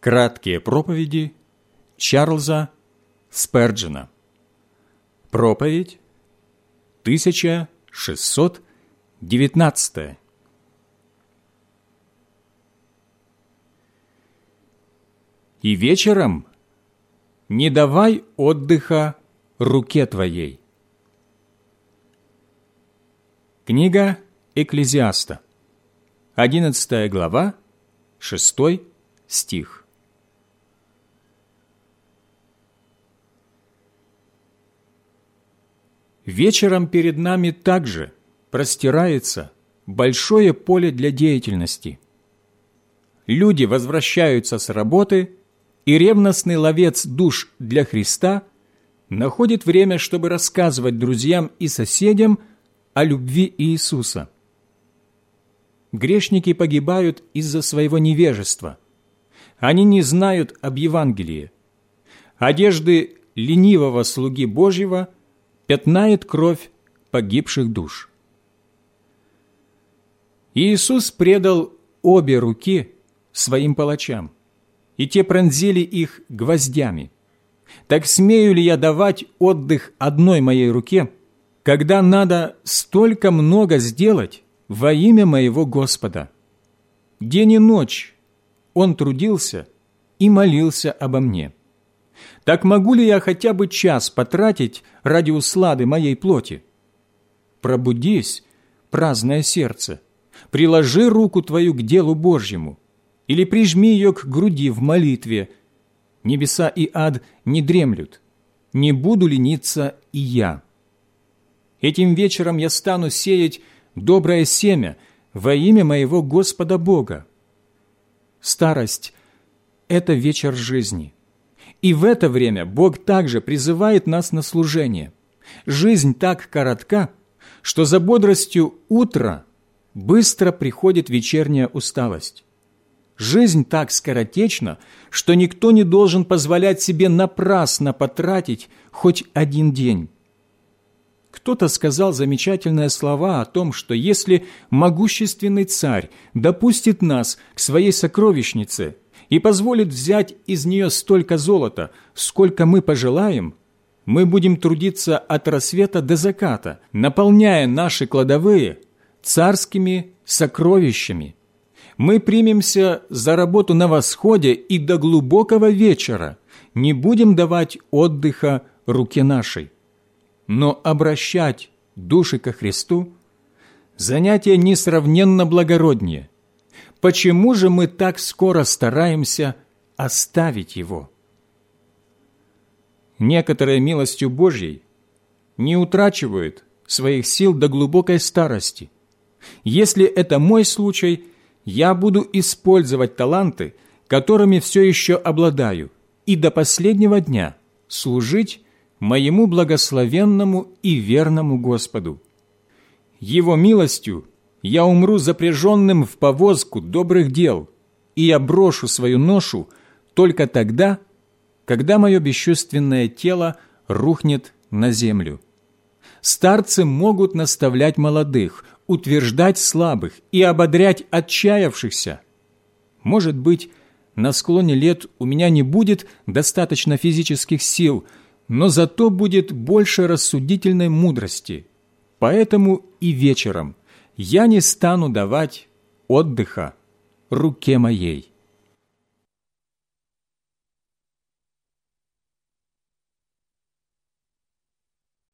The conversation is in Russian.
Краткие проповеди Чарльза Сперджена. Проповедь 1619. «И вечером не давай отдыха руке твоей». Книга Экклезиаста, 11 глава, 6 стих. Вечером перед нами также простирается большое поле для деятельности. Люди возвращаются с работы, и ревностный ловец душ для Христа находит время, чтобы рассказывать друзьям и соседям о любви Иисуса. Грешники погибают из-за своего невежества. Они не знают об Евангелии. Одежды ленивого слуги Божьего пятнает кровь погибших душ. Иисус предал обе руки своим палачам, и те пронзили их гвоздями. Так смею ли я давать отдых одной моей руке, когда надо столько много сделать во имя моего Господа? День и ночь Он трудился и молился обо мне. Так могу ли я хотя бы час потратить ради услады моей плоти? Пробудись, праздное сердце, приложи руку твою к делу Божьему, или прижми ее к груди в молитве. Небеса и ад не дремлют, не буду лениться и я. Этим вечером я стану сеять доброе семя во имя моего Господа Бога. Старость – это вечер жизни. И в это время Бог также призывает нас на служение. Жизнь так коротка, что за бодростью утра быстро приходит вечерняя усталость. Жизнь так скоротечна, что никто не должен позволять себе напрасно потратить хоть один день. Кто-то сказал замечательные слова о том, что если могущественный царь допустит нас к своей сокровищнице и позволит взять из нее столько золота, сколько мы пожелаем, мы будем трудиться от рассвета до заката, наполняя наши кладовые царскими сокровищами. Мы примемся за работу на восходе и до глубокого вечера не будем давать отдыха руке нашей. Но обращать души ко Христу – занятие несравненно благороднее. Почему же мы так скоро стараемся оставить его? Некоторые милостью Божьей не утрачивают своих сил до глубокой старости. Если это мой случай, я буду использовать таланты, которыми все еще обладаю, и до последнего дня служить моему благословенному и верному Господу. Его милостью я умру запряженным в повозку добрых дел, и я брошу свою ношу только тогда, когда мое бесчувственное тело рухнет на землю. Старцы могут наставлять молодых, утверждать слабых и ободрять отчаявшихся. Может быть, на склоне лет у меня не будет достаточно физических сил, но зато будет больше рассудительной мудрости. Поэтому и вечером я не стану давать отдыха руке моей.